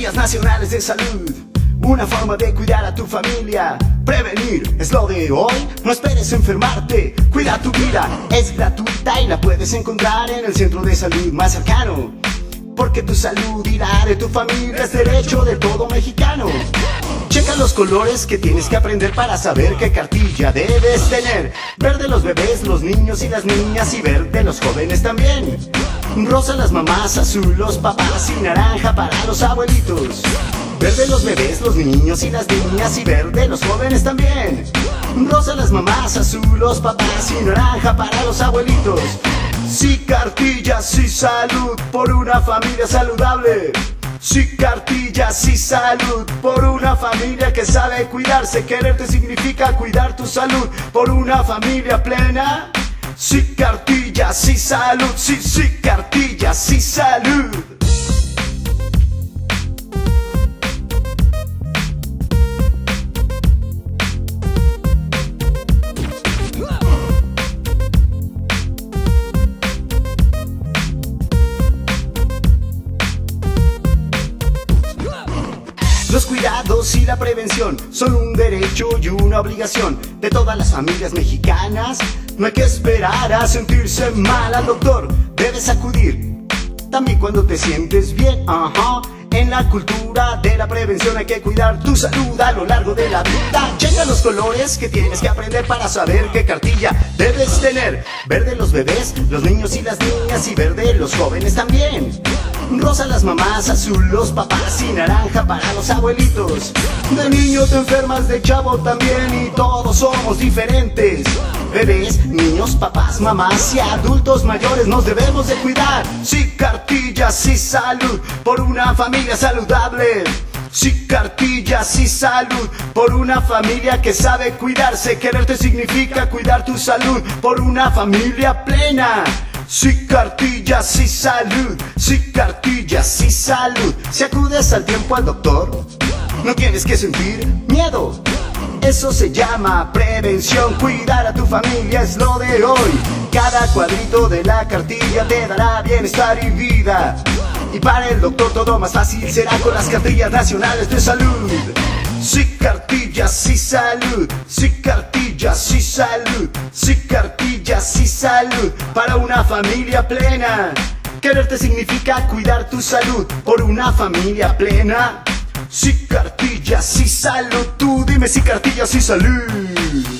Cartillas nacionales de salud, una forma de cuidar a tu familia. Prevenir es lo de hoy, no esperes enfermarte. Cuida tu vida, es gratuita y la puedes encontrar en el centro de salud más cercano. Porque tu salud y la de tu familia es derecho de todo mexicano. Checa los colores que tienes que aprender para saber qué cartilla debes tener. Verde los bebés, los niños y las niñas, y verde los jóvenes también. Rosa las mamás, azul los papás y naranja para los abuelitos. Verde los bebés, los niños y las niñas, y verde los jóvenes también. Rosa las mamás, azul los papás y naranja para los abuelitos. Sí, cartillas, sí, salud por una familia saludable. Sí, cartillas, sí, salud por una familia que sabe cuidarse. Quererte significa cuidar tu salud por una familia plena. Sí, cartillas, sí, salud. Sí, sí, cartillas, sí, salud. Los cuidados y la prevención son un derecho y una obligación de todas las familias mexicanas. No hay que esperar a sentirse mal al doctor, debes acudir también cuando te sientes bien. En la cultura de la prevención hay que cuidar tu salud a lo largo de la vida. Checa los colores que tienes que aprender para saber qué cartilla debes tener. Verde los bebés, los niños y las niñas, y verde los jóvenes también. Rosa las mamás, azul los papás y naranja para los abuelitos. De niño te enfermas, de chavo también, y todos somos diferentes. Bebés, niños, papás, mamás y adultos mayores nos debemos de cuidar. Sí, cartillas, sí, salud por una familia saludable. Sí, cartillas, sí, salud por una familia que sabe cuidarse. Quererte significa cuidar tu salud por una familia plena. Sí, cartillas, sí, salud. Sí, cartillas, sí, salud. Si acudes al tiempo al doctor, no tienes que sentir miedo. Eso se llama prevención. Cuidar a tu familia es lo de hoy. Cada cuadrito de la cartilla te dará bienestar y vida. Y para el doctor todo más fácil será con las cartillas nacionales de salud. Sí, cartillas, sí, salud. Sí, cartillas, sí, salud. Sí, cartillas, sí, salud para una familia plena. Quererte significa cuidar tu salud por una familia plena. Sí, cartillas, sí, salud. Tú dime si cartillas, sí, salud.